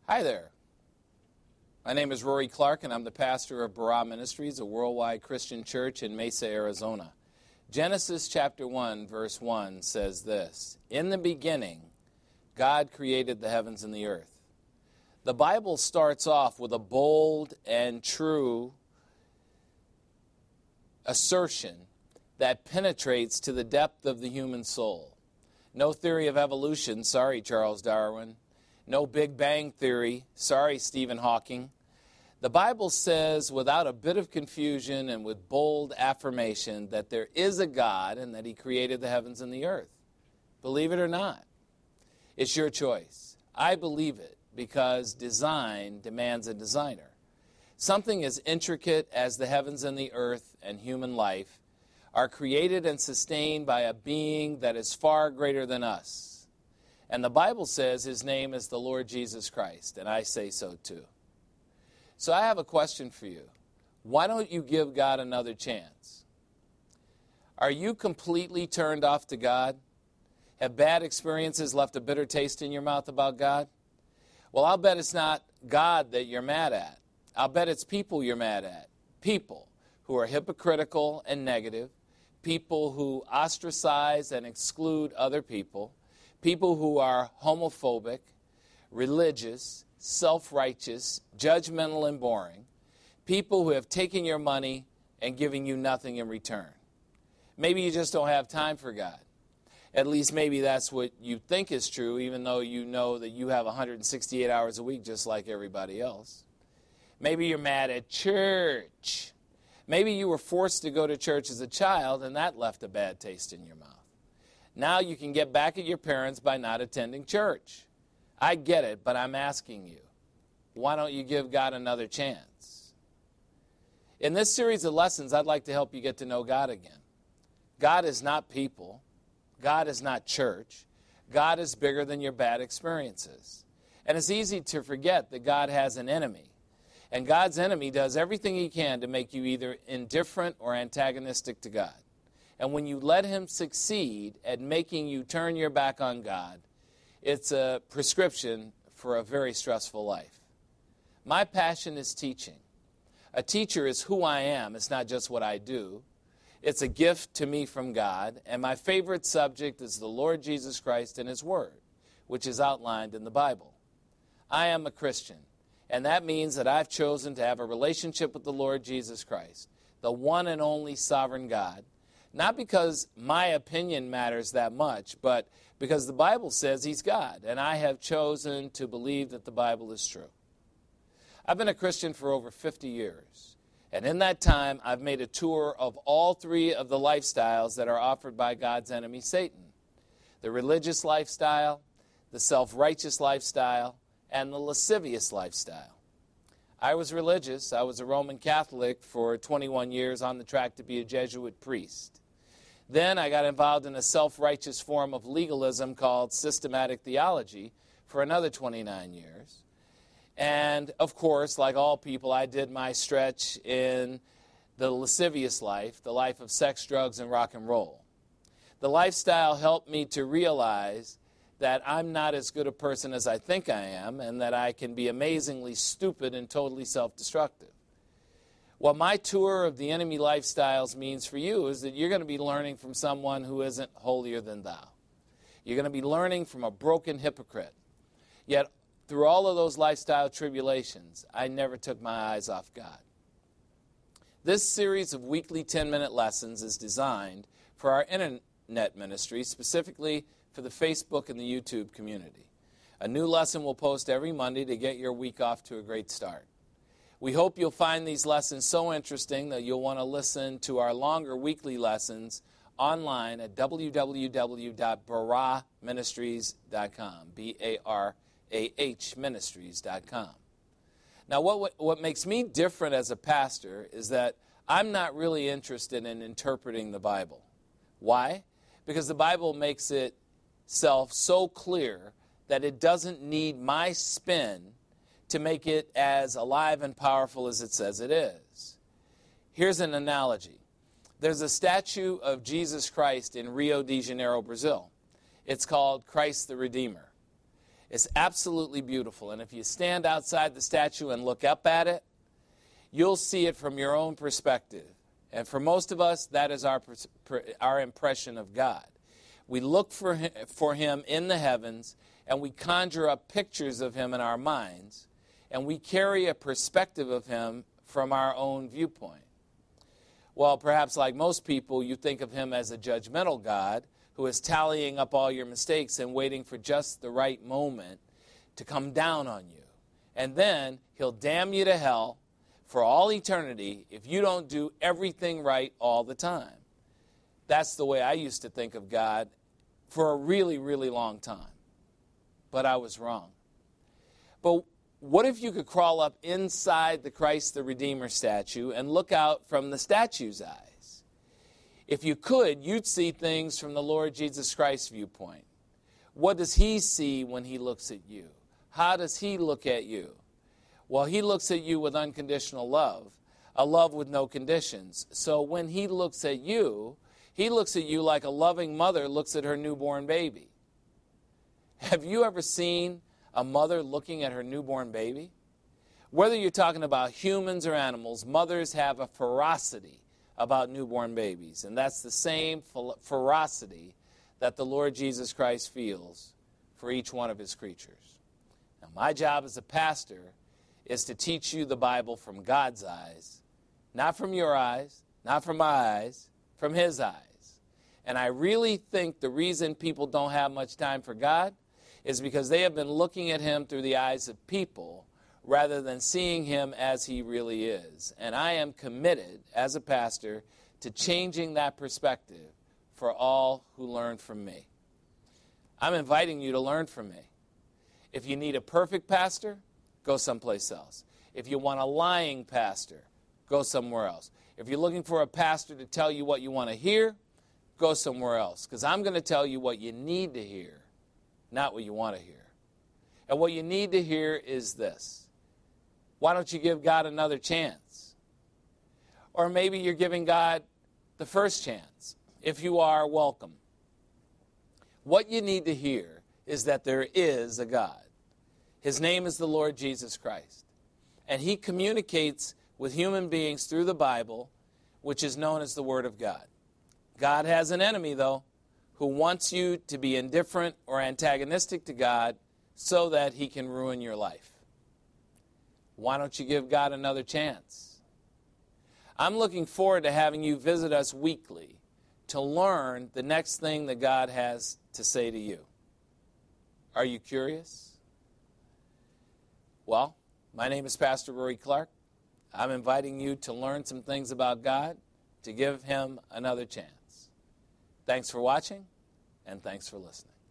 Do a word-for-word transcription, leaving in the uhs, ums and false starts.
Hi there. My name is Rory Clark, and I'm the pastor of Barah Ministries, a worldwide Christian church in Mesa, Arizona. Genesis chapter one, verse one says this: In the beginning, God created the heavens and the earth. The Bible starts off with a bold and true assertion that penetrates to the depth of the human soul. No theory of evolution, sorry, Charles Darwin. No Big Bang Theory, sorry, Stephen Hawking. The Bible says, without a bit of confusion and with bold affirmation, that there is a God and that He created the heavens and the earth. Believe it or not, it's your choice. I believe it because design demands a designer. Something as intricate as the heavens and the earth and human life are created and sustained by a being that is far greater than us. And the Bible says His name is the Lord Jesus Christ, and I say so too. So I have a question for you. Why don't you give God another chance? Are you completely turned off to God? Have bad experiences left a bitter taste in your mouth about God? Well, I'll bet it's not God that you're mad at. I'll bet it's people you're mad at. People who are hypocritical and negative, people who ostracize and exclude other people, people who are homophobic, religious, self-righteous, judgmental, and boring. People who have taken your money and giving you nothing in return. Maybe you just don't have time for God. At least maybe that's what you think is true, even though you know that you have one hundred sixty-eight hours a week just like everybody else. Maybe you're mad at church. Maybe you were forced to go to church as a child and that left a bad taste in your mouth. Now you can get back at your parents by not attending church. I get it, but I'm asking you, why don't you give God another chance? In this series of lessons, I'd like to help you get to know God again. God is not people. God is not church. God is bigger than your bad experiences. And it's easy to forget that God has an enemy. And God's enemy does everything he can to make you either indifferent or antagonistic to God. And when you let him succeed at making you turn your back on God, it's a prescription for a very stressful life. My passion is teaching. A teacher is who I am. It's not just what I do. It's a gift to me from God. And my favorite subject is the Lord Jesus Christ and His Word, which is outlined in the Bible. I am a Christian, and that means that I've chosen to have a relationship with the Lord Jesus Christ, the one and only sovereign God. Not because my opinion matters that much, but because the Bible says He's God, and I have chosen to believe that the Bible is true. I've been a Christian for over fifty years, and in that time, I've made a tour of all three of the lifestyles that are offered by God's enemy, Satan. The religious lifestyle, the self-righteous lifestyle, and the lascivious lifestyle. I was religious. I was a Roman Catholic for twenty-one years on the track to be a Jesuit priest. Then I got involved in a self-righteous form of legalism called systematic theology for another twenty-nine years. And, of course, like all people, I did my stretch in the lascivious life, the life of sex, drugs, and rock and roll. The lifestyle helped me to realize that I'm not as good a person as I think I am, and that I can be amazingly stupid and totally self-destructive. What my tour of the enemy lifestyles means for you is that you're going to be learning from someone who isn't holier than thou. You're going to be learning from a broken hypocrite. Yet, through all of those lifestyle tribulations, I never took my eyes off God. This series of weekly ten-minute lessons is designed for our internet ministry, specifically for the Facebook and the YouTube community. A new lesson will post every Monday to get your week off to a great start. We hope you'll find these lessons so interesting that you'll want to listen to our longer weekly lessons online at w w w dot barah ministries dot com, B A R A H ministries dot com. Now, what, what makes me different as a pastor is that I'm not really interested in interpreting the Bible. Why? Because the Bible makes itself so clear that it doesn't need my spin to make it as alive and powerful as it says it is. Here's an analogy. There's a statue of Jesus Christ in Rio de Janeiro, Brazil. It's called Christ the Redeemer. It's absolutely beautiful. And if you stand outside the statue and look up at it, you'll see it from your own perspective. And for most of us, that is our, our impression of God. We look for him, for him in the heavens, and we conjure up pictures of him in our minds, and we carry a perspective of him from our own viewpoint. Well, perhaps like most people, you think of him as a judgmental God who is tallying up all your mistakes and waiting for just the right moment to come down on you. And then he'll damn you to hell for all eternity if you don't do everything right all the time. That's the way I used to think of God for a really, really long time. But I was wrong. But what if you could crawl up inside the Christ the Redeemer statue and look out from the statue's eyes? If you could, you'd see things from the Lord Jesus Christ's viewpoint. What does he see when he looks at you? How does he look at you? Well, he looks at you with unconditional love, a love with no conditions. So when he looks at you, he looks at you like a loving mother looks at her newborn baby. Have you ever seen a mother looking at her newborn baby? Whether you're talking about humans or animals, mothers have a ferocity about newborn babies. And that's the same ferocity that the Lord Jesus Christ feels for each one of his creatures. Now, my job as a pastor is to teach you the Bible from God's eyes, not from your eyes, not from my eyes, from his eyes. And I really think the reason people don't have much time for God is because they have been looking at him through the eyes of people rather than seeing him as he really is. And I am committed, as a pastor, to changing that perspective for all who learn from me. I'm inviting you to learn from me. If you need a perfect pastor, go someplace else. If you want a lying pastor, go somewhere else. If you're looking for a pastor to tell you what you want to hear, go somewhere else. Because I'm going to tell you what you need to hear, not what you want to hear. And what you need to hear is this. Why don't you give God another chance? Or maybe you're giving God the first chance. If you are, welcome. What you need to hear is that there is a God. His name is the Lord Jesus Christ. And he communicates with human beings through the Bible, which is known as the Word of God. God has an enemy, though, who wants you to be indifferent or antagonistic to God so that he can ruin your life. Why don't you give God another chance? I'm looking forward to having you visit us weekly to learn the next thing that God has to say to you. Are you curious? Well, my name is Pastor Rory Clark. I'm inviting you to learn some things about God, to give him another chance. Thanks for watching, and thanks for listening.